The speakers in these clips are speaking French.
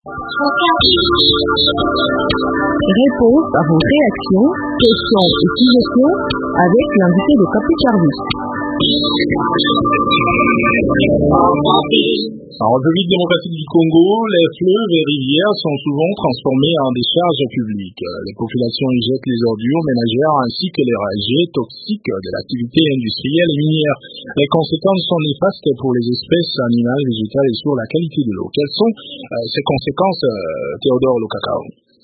Réponse à vos réactions, questions et suggestions avec l'invité de Capucharvis. En République démocratique du Congo, les fleuves et rivières sont souvent transformés en décharges publiques. Les populations y jettent les ordures ménagères ainsi que les rejets toxiques de l'activité industrielle et minière. Les conséquences sont néfastes pour les espèces animales, végétales et sur la qualité de l'eau. Quelles sont ces conséquences, Théodore Lokakao?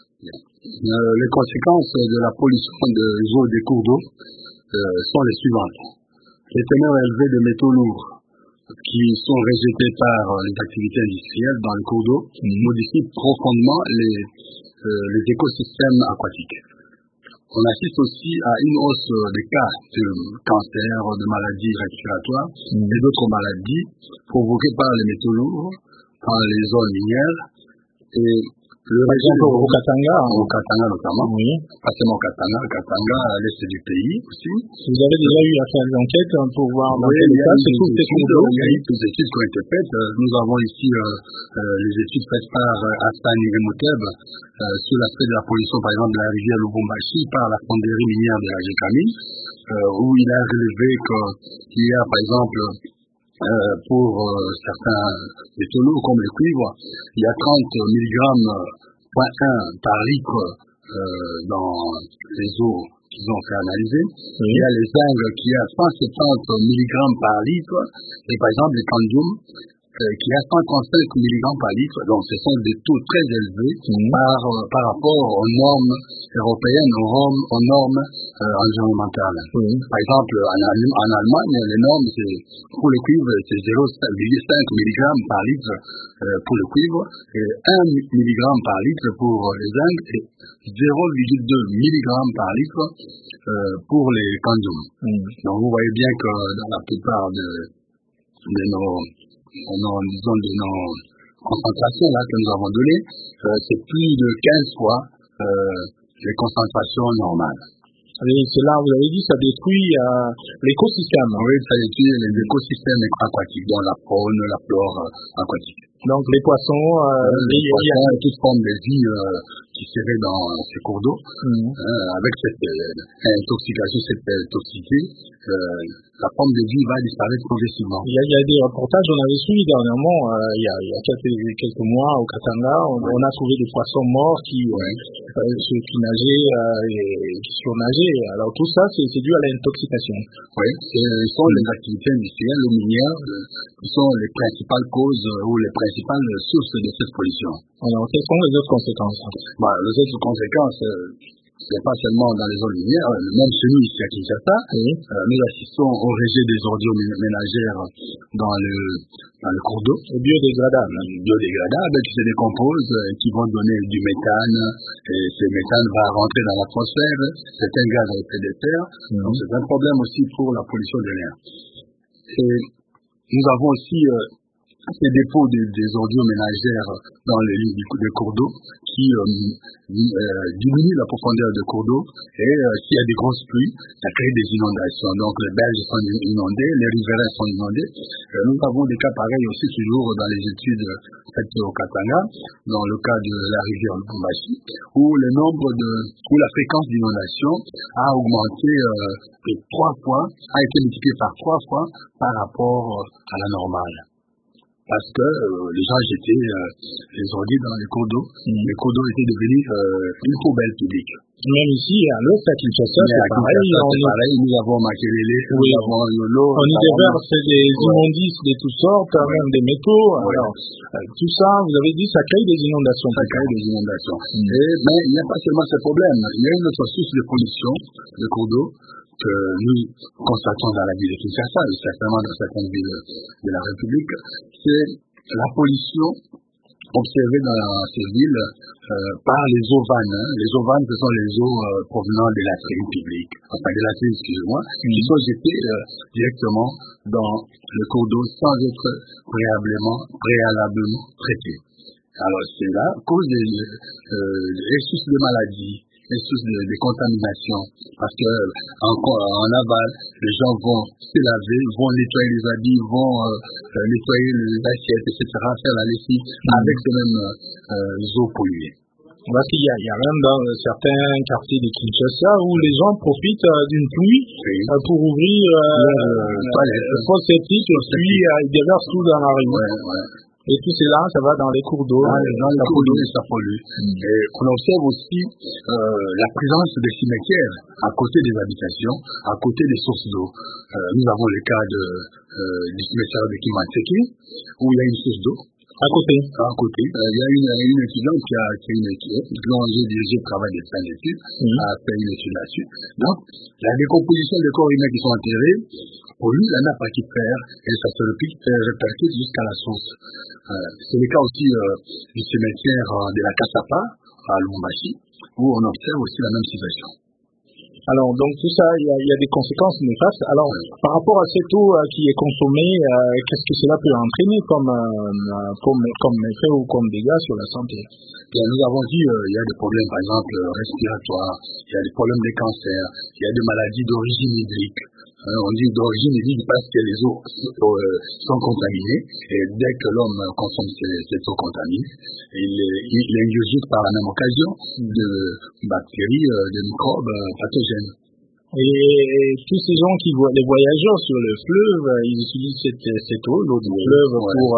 Les conséquences de la pollution des eaux des cours d'eau sont les suivantes. Les teneurs élevées de métaux lourds qui sont rejetés par les activités industrielles dans les cours d'eau modifient profondément les écosystèmes aquatiques. On assiste aussi à une hausse des cas de cancer, de maladies respiratoires et d'autres maladies provoquées par les métaux lourds dans les zones minières. Et le régime au Katanga notamment, oui. Pas seulement au Katanga à l'est du pays aussi. Vous avez déjà eu à faire des enquêtes pour voir dans quel état se trouvent ces cours d'eau? Il y a eu des études qui ont été faites. Nous avons ici les études faites par Astani Remoteb sur l'aspect de la pollution, par exemple, de la rivière Lubumbashi par la fonderie minière de la Gécamine, où il a relevé qu'il y a, par exemple, pour certains métaux lourds comme le cuivre, il y a 30 mg par litre dans les eaux qu'ils ont fait analyser. Oui. Il y a les zinc qui a 170 mg par litre et par exemple les candium qui a 135 mg par litre. Donc ce sont des taux très élevés par rapport aux normes européennes, aux normes environnementales. Par exemple en Allemagne, les normes pour le cuivre c'est 0,5 mg par litre pour le cuivre et 1 mg par litre pour les zinc et 0,2 mg par litre pour les candium. Donc vous voyez bien que dans la plupart de nos concentrations là que nous avons données, c'est plus de 15 fois les concentrations normales. Et cela, vous avez dit, ça détruit l'écosystème. Oui, ça détruit les écosystèmes aquatiques, dont la faune, la flore aquatique. Donc les poissons, toute forme de vie qui serait dans ces cours d'eau, avec cette intoxication, cette toxicité, la forme de vie va disparaître progressivement. Il y a des reportages, on avait suivi dernièrement, il y a quelques mois au Katanga, on a trouvé des poissons morts qui nageaient et qui surnageaient. Alors tout ça, c'est dû à l'intoxication. Oui, ce sont les activités industrielles, les minières, qui sont les principales causes ou les principales sources de cette pollution. Alors, quelles sont les autres conséquences? Les autres conséquences, c'est pas seulement dans les zones minières, même chez nous ici à Kinshasa, nous assistons au rejet des ordures ménagères dans le cours d'eau. Biodégradables. Qui se décomposent, qui vont donner du méthane, et ce méthane va rentrer dans l'atmosphère, c'est un gaz à effet de serre, donc c'est un problème aussi pour la pollution de l'air. Et nous avons aussi ces dépôts des ordures ménagères dans les lignes de cours d'eau qui diminuent la profondeur de cours d'eau et s'il y a des grosses pluies, ça crée des inondations. Donc les berges sont inondées, les riverains sont inondés. Nous avons des cas pareils aussi toujours dans les études faites au Katanga, dans le cas de la rivière Lubumbashi, où la fréquence d'inondation a augmenté a été multipliée par 3 fois par rapport à la normale. Parce que les gens jetaient les ordures dans les cours d'eau. Les cours d'eau étaient devenus une poubelle publique. Même ici, à l'ouest, à Kinshasa, c'est pareil. Nous avons Makelele, nous avons Yolo. On y déverse des immondices de toutes sortes, même des métaux. Alors, tout ça, vous avez dit, ça crée des inondations. Mais il n'y a pas seulement ce problème. Il y a une autre source de pollution de cours d'eau que nous constatons dans la ville de Kinshasa et certainement dans certaines villes de la République, c'est la pollution observée dans ces villes par les eaux vannes. Les eaux vannes, ce sont les eaux provenant des latrines publiques, qui sont jetées directement dans le cours d'eau sans être préalablement traitées. Alors c'est là cause des sources de maladies une source de contamination. Parce que en aval, les gens vont se laver, vont nettoyer les habits, vont nettoyer les assiettes, etc., faire la lessive avec ces mêmes eaux polluées. Parce qu'il y a même dans certains quartiers de Kinshasa où les gens profitent d'une pluie pour ouvrir fosse septique et puis ils déversent tout dans la rue. Ouais. Et tout cela, ça va dans les cours d'eau. Dans les cours d'eau, ça pollue. Et on observe aussi la présence des cimetières à côté des habitations, à côté des sources d'eau. Nous avons le cas du cimetière de Kimanseki, où il y a une source d'eau. À côté. Il y a une étudiante qui a fait une étude, dont j'ai dirigé le travail de fin d'études, a fait une étude là-dessus. Donc, la décomposition des corps humains qui sont enterrés pollue la nappe aquifère et ça se répercute jusqu'à la source. C'est le cas aussi du cimetière de la Kasapa, à Lubumbashi, où on observe aussi la même situation. Alors, donc tout ça, il y a des conséquences néfastes. Alors, par rapport à cette eau qui est consommée, qu'est-ce que cela peut entraîner comme effet ou comme dégâts sur la santé? Bien, nous avons dit, il y a des problèmes, par exemple, respiratoires, il y a des problèmes de cancer, il y a des maladies d'origine hydrique. On dit d'origine hydrique parce que les eaux sont contaminées, et dès que l'homme consomme cette eau contaminée, il ingurgite par la même occasion de bactéries, de microbes pathogènes. Et tous ces gens les voyageurs sur le fleuve, ils utilisent cette eau, l'eau du fleuve,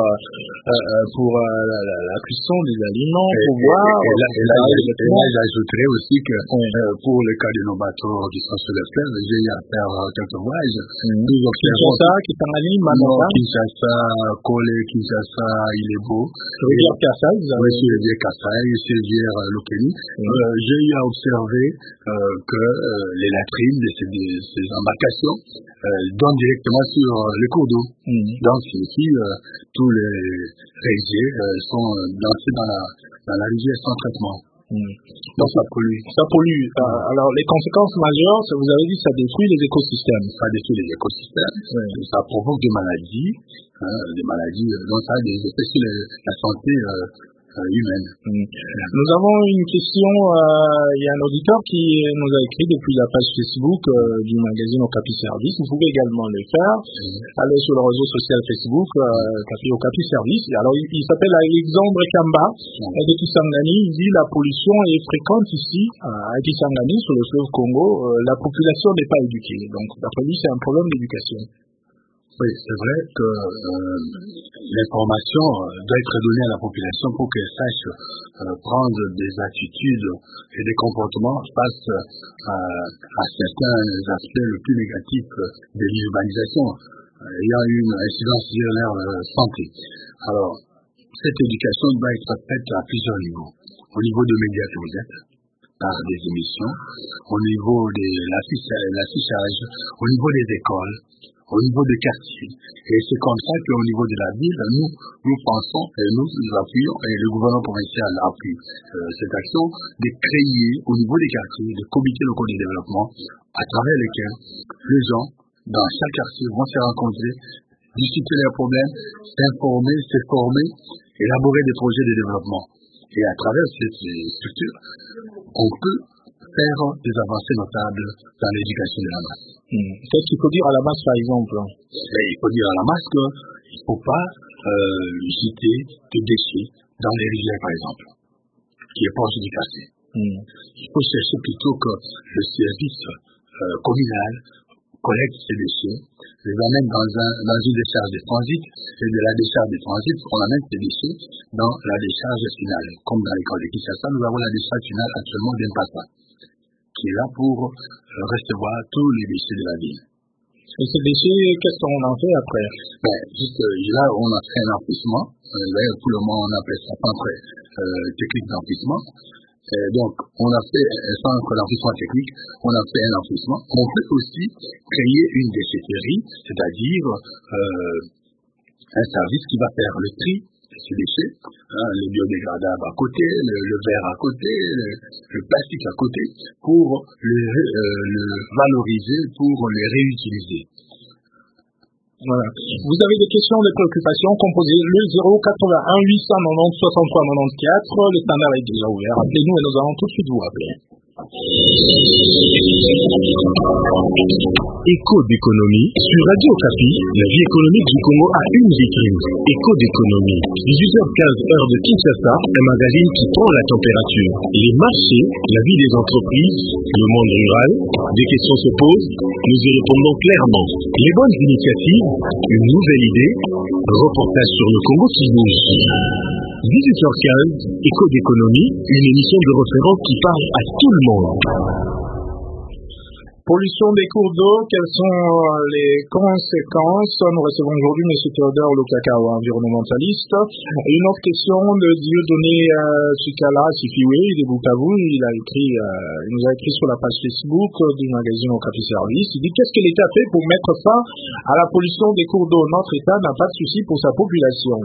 pour la cuisson des aliments, pour boire. Et là, j'ajouterais aussi que pour le cas de nos bateaux qui sont sur le fleuve, j'ai eu à faire quelques voyages. Kinshasa, Kisangani, Manota. Kinshasa, Kole, Kinshasa, Ilebo. Rivière Kassai, vous avez oui, sur rivière Kassai, sur rivière Lokeni. J'ai eu à observer que les latrines de ces embarcations donnent directement sur les cours d'eau. Donc ici, tous les riziers sont lancés dans la rivière sans traitement. Donc ça pollue. Alors les conséquences majeures, vous avez dit, ça détruit les écosystèmes. Ça détruit les écosystèmes, ça provoque des maladies, donc ça a des effets sur la santé humaine. Nous avons une question, il y a un auditeur qui nous a écrit depuis la page Facebook du magazine Okapi Service. Vous pouvez également le faire. Allez sur le réseau social Facebook, Okapi Service. Alors il s'appelle Alexandre Kamba de Kisangani. Il dit la pollution est fréquente ici à Kisangani sur le fleuve Congo. La population n'est pas éduquée. Donc d'après lui, c'est un problème d'éducation. Oui, c'est vrai que l'information doit être donnée à la population pour qu'elle sache prendre des attitudes et des comportements face à certains aspects les plus négatifs de l'urbanisation. Il y a une incidence sur leur santé. Alors, cette éducation doit être faite à plusieurs niveaux. Au niveau de médias que vous êtes, par des émissions, au niveau de l'affichage, au niveau des écoles, au niveau des quartiers. Et c'est comme ça qu'au niveau de la ville, nous pensons et nous appuyons, et le gouvernement provincial appuie cette action, de créer au niveau des quartiers des comités locaux de développement à travers lesquels les gens dans chaque quartier vont se rencontrer, discuter leurs problèmes, s'informer, se former, élaborer des projets de développement. Et à travers cette structure, on peut faire des avancées notables dans l'éducation de la masse. Qu'est-ce qu'il faut dire à la masse, par exemple? Il faut dire à la masse qu'il ne faut pas jeter des déchets dans les rivières, par exemple, qui est proche du quartier. Il faut chercher plutôt que le service communal collecte ces déchets, les amène dans une décharge de transit, et de la décharge de transit, on amène ces déchets dans la décharge finale. Comme dans l'école de Kinshasa, nous avons la décharge finale actuellement d'Impasa, qui est là pour recevoir tous les déchets de la ville. Et ces déchets, qu'est-ce qu'on en fait après? Juste là, on a fait un enfouissement. D'ailleurs, tout le monde appelle ça centre technique d'enfouissement. Donc, on a fait un centre d'enfouissement technique, on a fait un enfouissement. On peut aussi créer une déchetterie, c'est-à-dire un service qui va faire le tri de ces déchets, les biodégradables à côté, le verre à côté, le plastique à côté, pour le valoriser, pour les réutiliser. Voilà. Vous avez des questions, des préoccupations, composez le 081 890 63 94. Le standard est déjà ouvert. Appelez-nous et nous allons tout de suite vous rappeler. Écho d'économie sur Radio Okapi, la vie économique du Congo a une vitrine. Écho d'économie. 18h15 heure de Kinshasa, un magazine qui prend la température. Les marchés, la vie des entreprises, le monde rural, des questions se posent, nous y répondons clairement. Les bonnes initiatives, une nouvelle idée, reportage sur le Congo qui bouge. 18h15, Écho d'économie, une émission de référence qui parle à tout le monde. Pollution des cours d'eau, quelles sont les conséquences? Nous recevons aujourd'hui M. Théodore Lokakao, environnementaliste. Une autre question de Dieudonné Sukala Sifiwe de Bukavu. Il nous a écrit sur la page Facebook du magazine Okapi Service. Il dit: qu'est-ce que l'État fait pour mettre fin à la pollution des cours d'eau? Notre État n'a pas de souci pour sa population.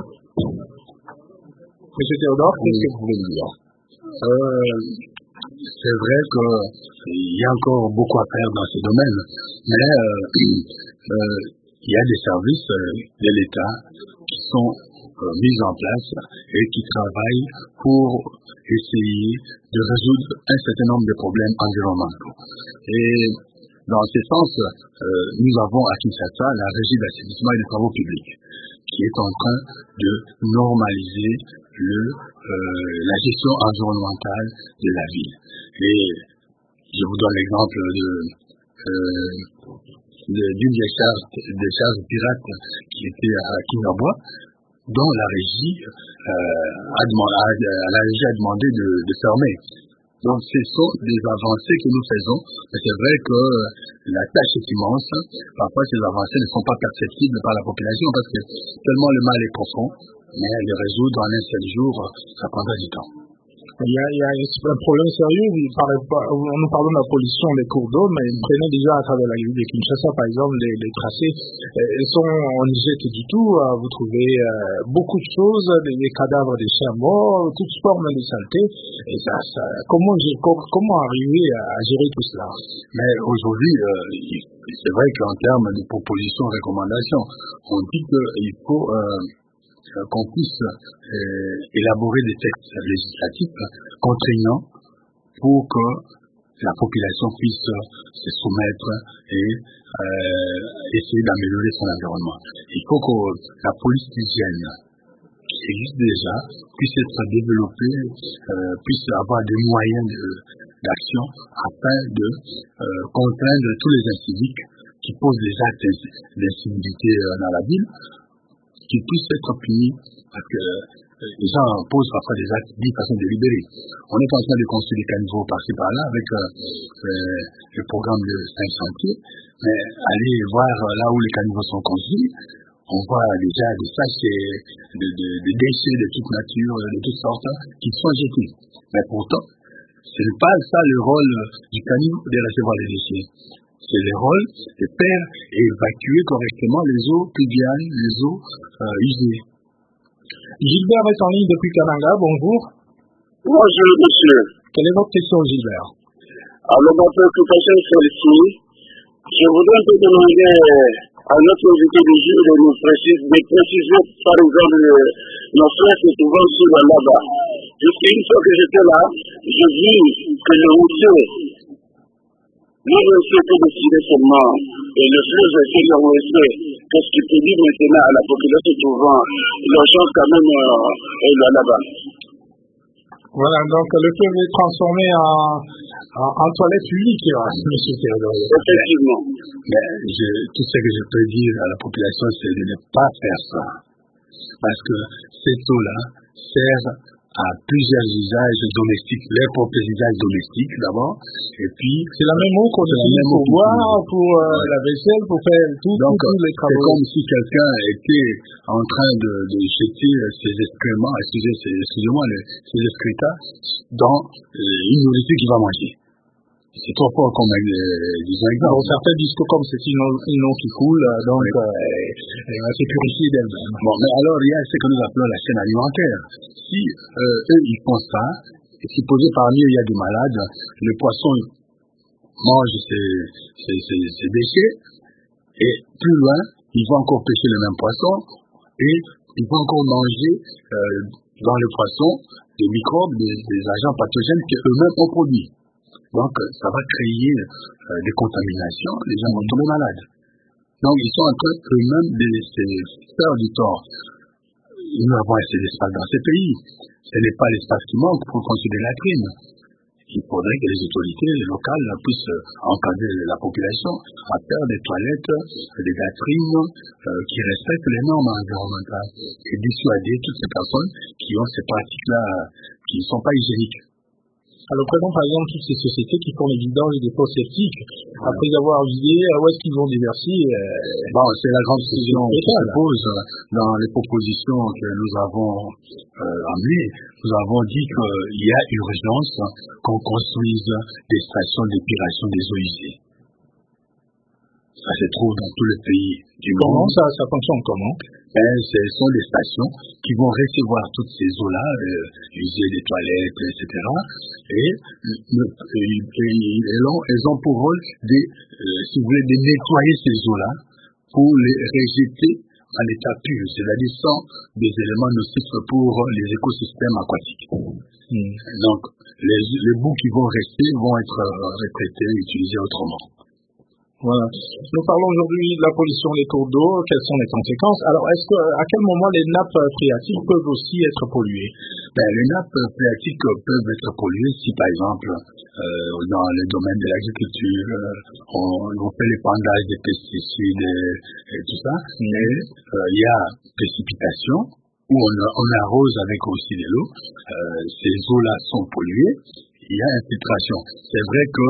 M. Théodore, qu'est-ce que vous voulez dire? C'est vrai qu'il y a encore beaucoup à faire dans ce domaine, mais il y a des services de l'État qui sont mis en place et qui travaillent pour essayer de résoudre un certain nombre de problèmes environnementaux. Et dans ce sens, nous avons à Kinshasa la Régie d'assainissement et des travaux publics qui est en train de normaliser la gestion environnementale de la ville. Et je vous donne l'exemple d'une décharge pirate qui était à Kinabwa, dont la régie a demandé de fermer. Donc ce sont des avancées que nous faisons, mais c'est vrai que la tâche est immense. Parfois ces avancées ne sont pas perceptibles par la population parce que tellement le mal est profond, mais le résoudre en un seul jour, ça prendra du temps. Il y a un problème sérieux. On nous parle de la pollution des cours d'eau, mais prenez déjà à travers la ville de Kinshasa, par exemple, les tracés sont en jette du tout. Vous trouvez beaucoup de choses, des cadavres de chiens morts, toutes formes de saleté. Et comment arriver à gérer tout cela? Mais aujourd'hui, c'est vrai qu'en termes de propositions, recommandations, on dit qu'il faut qu'on puisse élaborer des textes législatifs contraignants pour que la population puisse se soumettre et essayer d'améliorer son environnement. Il faut que la police d'hygiène qui existe déjà puisse être développée, puisse avoir des moyens d'action afin de contraindre tous les inciviques qui posent des actes d'incivilité dans la ville, qui puissent être punis parce que les gens posent parfois des actes d'une façon délibérée. On est en train de construire des caniveaux par-ci par-là avec le programme de 5 chantiers, mais aller voir là où les caniveaux sont construits, on voit déjà des sachets de déchets de toute nature, de toutes sortes, qui sont jetés. Mais pourtant, ce n'est pas ça le rôle du caniveau de recevoir les déchets. C'est le rôle de faire et évacuer correctement les eaux pluviales, les eaux usées. Gilbert est en ligne depuis Kananga, bonjour. Bonjour monsieur. Quelle est votre question, Gilbert? Alors ma préoccupation est celle-ci. Je voudrais un peu demander à notre invité du jour de nous préciser par exemple nos frères se trouvant sur la lava. Une fois que j'étais là, j'ai vu que le routier peut décider seulement, et le fleuve c'est le routier. Qu'est-ce qu'il peut dire maintenant à la population trouvant l'urgence quand même là-bas? Voilà, donc le fleuve est transformé en toilette publique, M. Théodore. Effectivement. Mais tout ce que je peux dire à la population, c'est de ne pas faire ça. Parce que cette eau-là sert à plusieurs usages domestiques, les propres usages domestiques d'abord, et puis c'est la même eau qu'on utilise pour boire, pour la vaisselle, pour faire tous les travaux. C'est comme si quelqu'un était en train de jeter ses excréments, excusez-moi, ses excrétas dans une nourriture qu'il va manger. C'est trop fort comme exemple. Alors, certains disent que comme c'est une eau qui coule, donc elle va se purifier d'elle-même. Bon, mais alors il y a ce que nous appelons la chaîne alimentaire. Si eux ils font ça, et supposé parmi eux il y a des malades, le poisson mange ses déchets, et plus loin, ils vont encore pêcher le même poisson, et ils vont encore manger dans le poisson des microbes, des agents pathogènes qu'eux-mêmes ont produits. Donc, ça va créer des contaminations, les gens vont tomber malades. Donc, ils sont en train eux-mêmes de se faire du tort. Nous avons assez d'espace dans ces pays. Ce n'est pas l'espace qui manque pour construire des latrines. Il faudrait que les autorités locales puissent encadrer la population à faire des toilettes, des latrines qui respectent les normes environnementales et dissuader toutes ces personnes qui ont ces pratiques-là qui ne sont pas hygiéniques. Alors, prenons par exemple toutes ces sociétés qui font les vidanges et des fosses septiques. Après avoir vidé, où est-ce qu'ils vont déverser c'est la grande question qui se pose dans les propositions que nous avons amenées. Nous avons dit qu'il y a urgence qu'on construise des stations d'épuration des eaux usées. Ça se trouve dans tous les pays du monde. Comment ça fonctionne comment? Ce sont des stations qui vont recevoir toutes ces eaux-là, usées des toilettes, etc. Et elles ont pour rôle si vous voulez, de nettoyer ces eaux-là pour les rejeter en état pur, c'est-à-dire sans des éléments nocifs pour les écosystèmes aquatiques. Donc, les bouts qui vont rester vont être retraités et utilisés autrement. Voilà. Nous parlons aujourd'hui de la pollution des cours d'eau, quelles sont les conséquences. Alors, à quel moment les nappes phréatiques peuvent aussi être polluées? Les nappes phréatiques peuvent être polluées si, par exemple, dans le domaine de l'agriculture, on fait l'épandage des pesticides et tout ça, mais il y a précipitation où on arrose avec aussi de l'eau. Ces eaux-là sont polluées. Il y a infiltration. C'est vrai que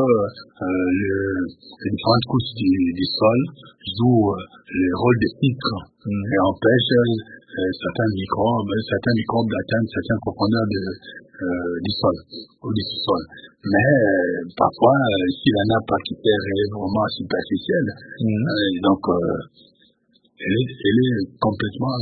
les différentes couches du sol jouent le rôle de filtre et empêchent certains microbes d'atteindre certaines profondeurs du sol ou du sous-sol. Mais parfois, si la nappe aquifère est vraiment superficielle, donc elle est complètement,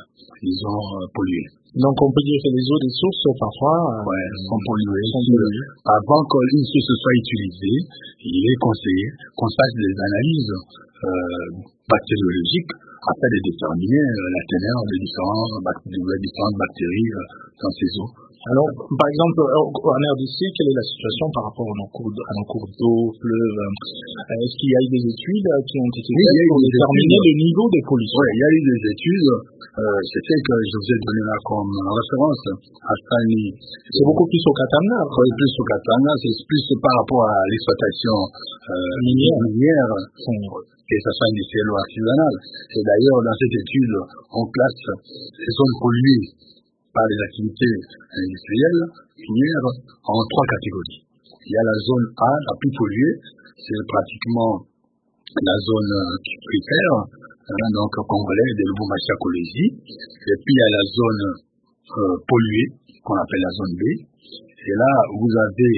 polluée. Donc on peut dire que les eaux des sources parfois sont polluées. Avant qu'une source soit utilisée, il est conseillé qu'on fasse des analyses bactériologiques afin de déterminer la teneur des différentes bactéries dans ces eaux. Alors, par exemple, en RDC, quelle est la situation par rapport à nos cours d'eau, fleuves? Est-ce qu'il y a eu des études qui ont été faites pour déterminer le niveau des pollutions? Oui, il y a eu des études. C'est celle que je vous ai donné là comme référence à Stani. C'est beaucoup plus au Katanga. Oui, plus au Katanga. C'est plus par rapport à l'exploitation minière, que ce soit industrielle ou artisanale. Et d'ailleurs, dans cette étude, on place les zones polluées par les activités industrielles, minières, en 3 catégories. Il y a la zone A, la plus polluée, c'est pratiquement la zone cuprifère, donc congolais de Lubumbashi-Kolwezi. Et puis il y a la zone polluée, qu'on appelle la zone B. Et là, vous avez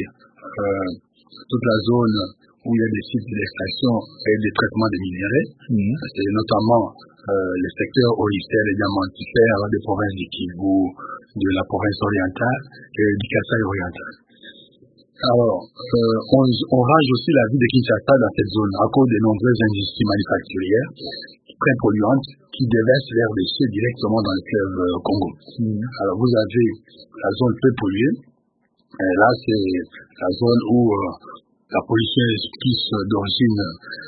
toute la zone où il y a des sites d'extraction et de traitement des minéraux. C'est notamment les secteurs aurifères et diamantifères des provinces du Kivu, de la province orientale et du Kasaï oriental. Alors, on range aussi la ville de Kinshasa dans cette zone à cause de nombreuses industries manufacturières très polluantes qui déversent leurs déchets directement dans le fleuve Congo. Alors, vous avez la zone peu polluée. Et là, c'est la zone où la pollution est plus d'origine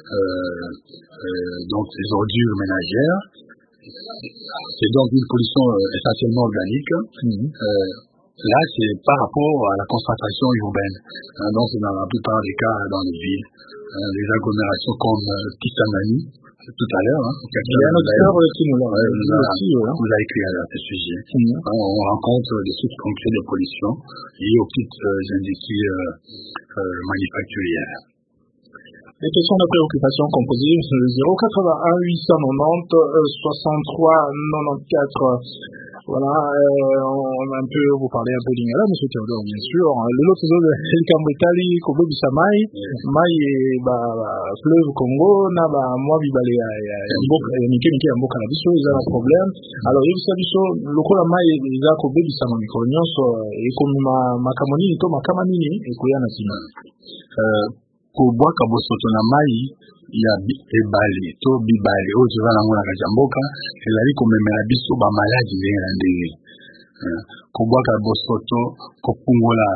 donc des ordures ménagères. C'est donc une pollution essentiellement organique. Là, c'est par rapport à la concentration urbaine. Donc, c'est dans la plupart des cas dans les villes, les agglomérations comme Kisangani, tout à l'heure. Il y a un auditeur qui nous l'a écrit à ce sujet. On rencontre des sources concrètes de pollution liées aux petites industries manufacturières. Les questions de préoccupation composées 081 890 63 94. Voilà, on a un peu, vous parlez un peu d'Ingala, M. Théodore, bien sûr. Le lot de Elkambetali, Kobo Bisamai, Mai et fleuve Congo, Naba, moi, Bibale, Nike, Mboka, Nabiso, ils ont un problème. Alors, il y a le Lokola Mai et les Kobo Bisamai, et comme Makamoni, Makamani, et Koyana Sima. Kubwaka bosoto na mai ya ebale to bibale oyo eza nango na Kajamboka ezali komemela biso bamaladi ndenge na ndenge. kobwaka bosoto kopungola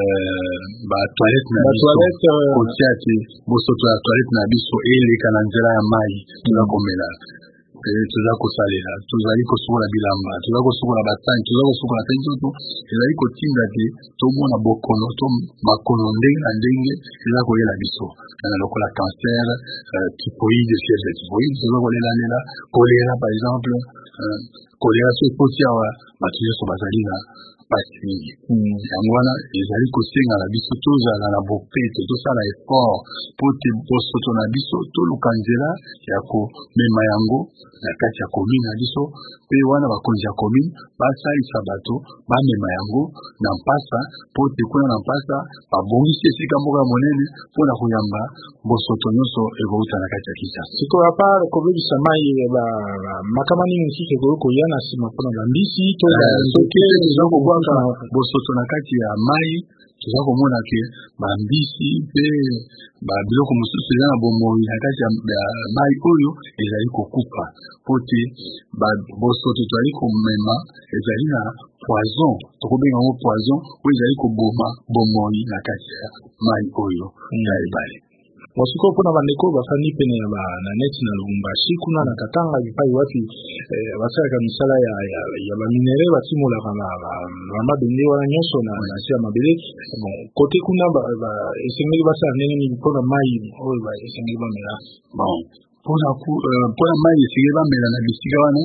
toilette na biso kotia te bosoto ya toilette na biso eleka na nzela ya mai toza komela toza kosalela tozali kosukola bilamba toza kosukola basani toza kosukola pe nzoto ezali kotinda te tomona bokono to makono ndenge na ndenge eza kolela biso na lokola cancer typhoïde fièvre de typhoïde toza kolelalela choléra par exemple choléra so ekoti awa bato nyonso bazali na pasi mingi yango wana ezali kosenga na biso tozala na bopeto tosala effort po te bosoto na biso toluka nzela ya komema yango na kati ya commune na biso pe wana bakonzi ya commune basalisa bato bamema yango na mpasa po te kuna na mpasa babongisi esika moko ya monene mpona koyamba bosoto nyonso ekouta na kati ya Kinshasa. Sikoyo apa kobebisa mai makama nini mosusu ekoki koya na nsima mpona bambisi to soki toza kobwaka bosoto na kati ya mai toza komona ke bambisi mpe biloko mosusu eza na bomoi na kati ya mai oyo ezali kokufa po te bosoto tozali komema ezali na poison tokobenga yango poison oyo ezali koboma bomoi na kati ya mai oyo ya ebale. Sikoyo mpona bandeko bafandi pene na neti na Lubumbashi kuna na Katanga bipai wapi basalaka misala ya baminere batimolaka bamabende wana nyonso na se ya mabele bon kote kuna esengeli basala ndenge nini mpona mai oyo esengeli bamela bon mpona mai esengeli bamela na bisika wana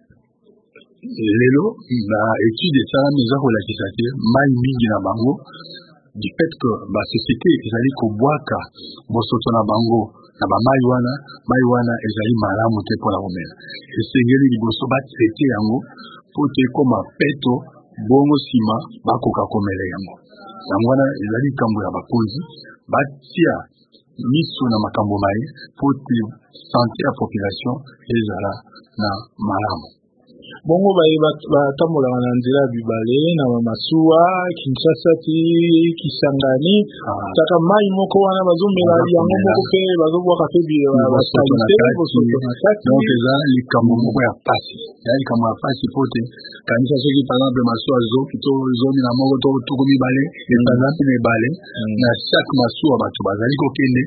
lelo baétude esalami eza kolakisa te mai mingi na bango du fait que société ezali kobwaka bosoto na bango na bamai wana ezali malamu te mpona komela esengeli liboso batraite yango po te ekoma peto bongo nsima bakoka komela yango wana ezali likambo ya bakonzi batia miso na makambo maye po te sante ya population ezala na malamu. Bongo batambolaka na nzela ya bibale na masuwa Kinshasa ti Kisangani taka mai moko wana bazomela yango moko pe bazobwaka pe basalite bosoto na kati donc eza likambo moko ya pasi po te kanisa soki par exemple masuwa zoki to zomi na moko to tuku mibale ezala mpe mibale na chaque masuwa bato bazali kokende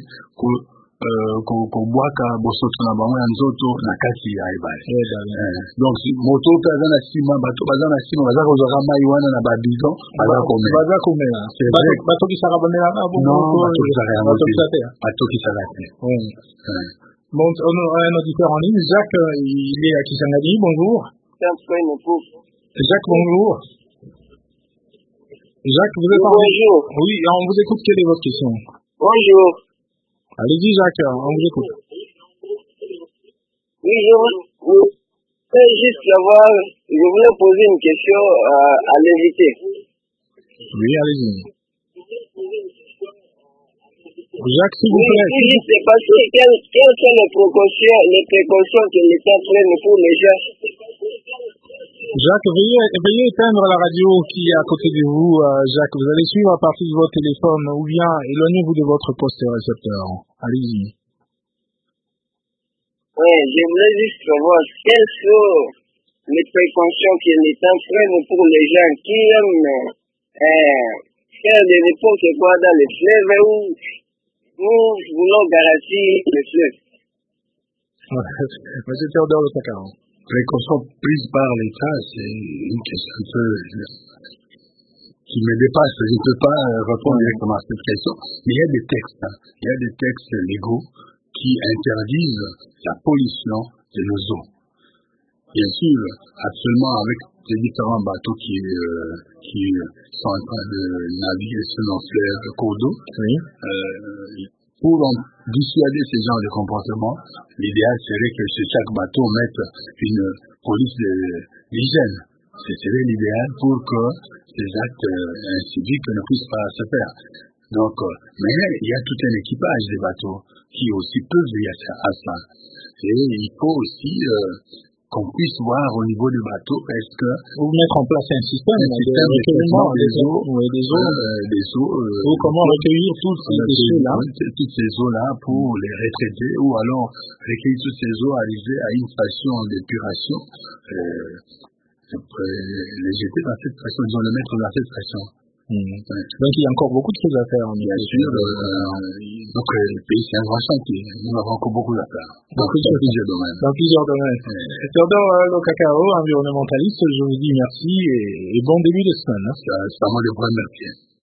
kobwaka bosoto na bango ya nzoto na kati ya ebale donc moto mpe aza na nsima bato baza na nsima baza kozwaka mai wana na babidon baza komela batokisaka bamelaka batokisaka te. Bon, un auditeur en ligne, Jacques, il est à Kisangani, bonjour. Jacques, bonjour. Jacques, vous êtes en ligne? Bonjour. Oui, on vous écoute, quelle est votre question? Bonjour. Allez-y, Jacques, on vous écoute. Oui, je voulais juste savoir, je voulais poser une question à l'invité. Oui, allez-y. Jacques, s'il vous plaît. Oui, je sais pas quelles sont les précautions que l'État prenne pour les gens. Jacques, veuillez éteindre la radio qui est à côté de vous. Jacques, vous allez suivre à partir de votre téléphone ou bien éloignez-vous de votre poste récepteur. Allez-y. Oui, je voulais juste savoir quelles sont les précautions que l'État prenne pour les gens qui aiment faire des n'importe quoi dans les fleuves où nous voulons garantir les fleuves. Monsieur Théodore Le Takao. Précautions prises par l'État, c'est une question un peu qui me dépasse. Je ne peux pas répondre directement à cette question. Mais il y a des textes, il y a des textes légaux qui interdisent la pollution de nos eaux. Bien sûr, actuellement, avec les différents bateaux qui sont en train de naviguer sur nos fleuves, cours d'eau, pour dissuader ces genres de comportements, l'idéal serait que sur chaque bateau mette une police d'hygiène. Ce serait l'idéal pour que ces actes inciviques ne puissent pas se faire. Donc, mais il y a tout un équipage des bateaux qui aussi peuvent veiller à ça. Et il faut aussi qu'on puisse voir au niveau du bateau, est-ce que vous mettre en place un système de recueillement des eaux, ou comment recueillir toutes ces eaux-là pour les retraiter, ou alors recueillir toutes ces eaux, arriver à une station d'épuration les jeter dans cette pression, ils ont le mettre dans cette pression. Donc il y a encore beaucoup de choses à faire. Bien sûr, donc le pays c'est un grand chantier, nous avons encore beaucoup à faire. Dans plusieurs domaines. Dans plusieurs domaines. Théodore Lokakao, environnementaliste, je vous dis merci et bon début de semaine. C'est vraiment le grand merci.